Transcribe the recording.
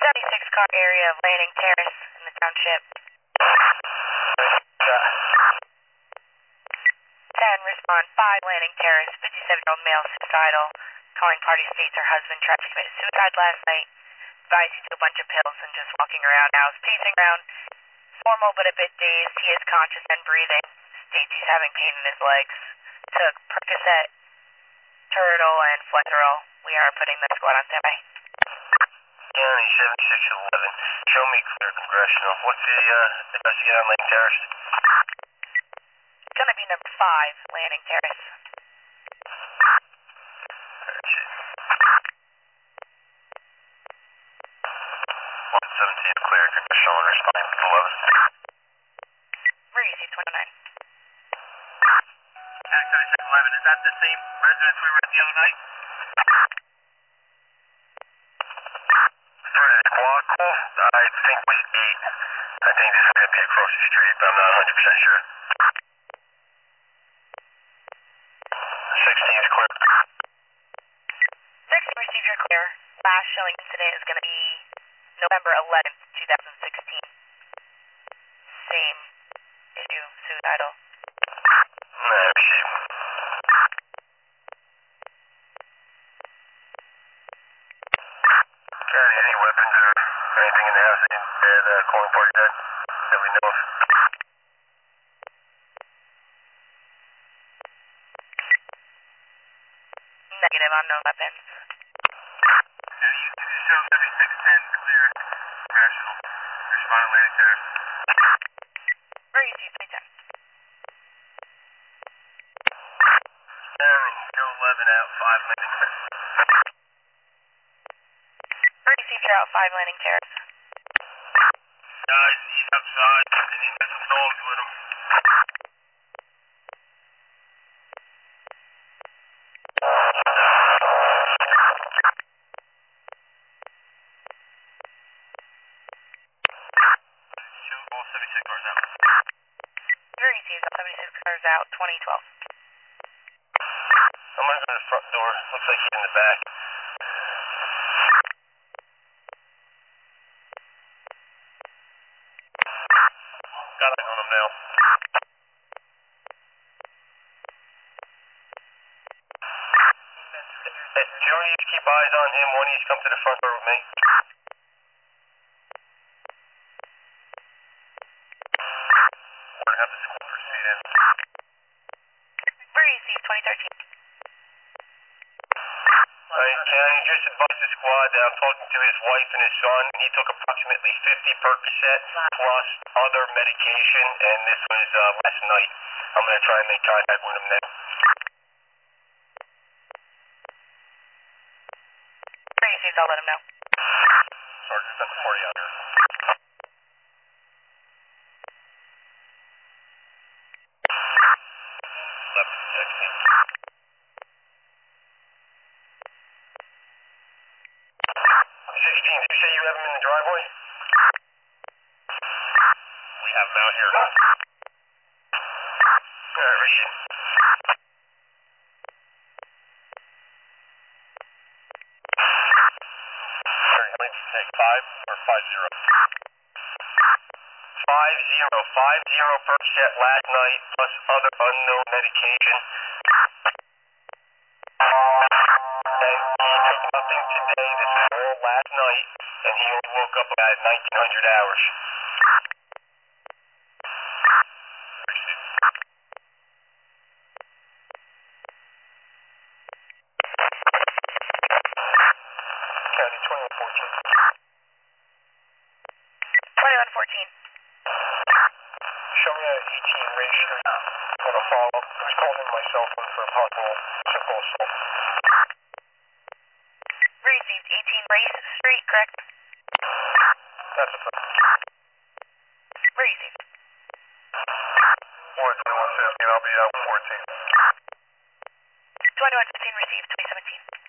76 car area of Landing Terrace in the township. 10, respond 5, Landing Terrace, 57-year-old male suicidal. Calling party states her husband tried to commit suicide last night. Advised he took a bunch of pills and just walking around now. Is pacing around. Normal but a bit dazed. He is conscious and breathing. States he's having pain in his legs. Took Percocet, Turtle, and Fletarol. We are putting the squad on standby. County 7611. Show me clear congressional. What's the investigate on Lake Terrace? It's gonna be number 5, Landing Terrace. 117 clear congressional and responding to 11. Where you see 29? County 7611. Is that the same residence we were at the other night? Squad call? I think it was 8. I think this is going to be across the street, but I'm not 100% sure. 16 is clear. 16 received your clear. Last showing today is going to be November 11th, 2016. Same issue, suicidal. No, receive. County, any weapons or anything in the house that calling party dead that we know of? Negative, unknown weapons. Show 7610 clear congressional. Respond Landing Terrace. Where you see 310? Arrow, go 11 out, 5 Landing Terrace. Where you see you're out 5 Landing Terrace? He's outside and he's got some dogs with him. Show all 76 cars out. Where you see 76 cars out, 2012. Someone's in the front door. Looks like he's in the back. Got it on him now. Hey, two of you keep eyes on him. One of you come to the front door with me. We're gonna have the school proceed in. Where you see 2013? Can I just advise the squad that I'm talking to his wife and his son? He took approximately 50 Percocet plus other medication, and this was last night. I'm going to try and make contact with him now. Where you see, I'll let him know. Sergeant, that's a party out here. Left 16. 16, did you say you have him in the driveway? We have him out here. Alright, Rishi. Say 5 or 5-0? 5-0 Percocet last night plus other unknown medication. And he took nothing today. This was all last night, and he only woke up about 1900 hours. County 2114. 2114. Show me a 18 Ray Street on a follow-up. Who's calling in my cell phone for a possible simple assault? Received 18 Race Street, correct? That's a thing. Where you see? 42115, I'll be out 14. 2115 received 2017.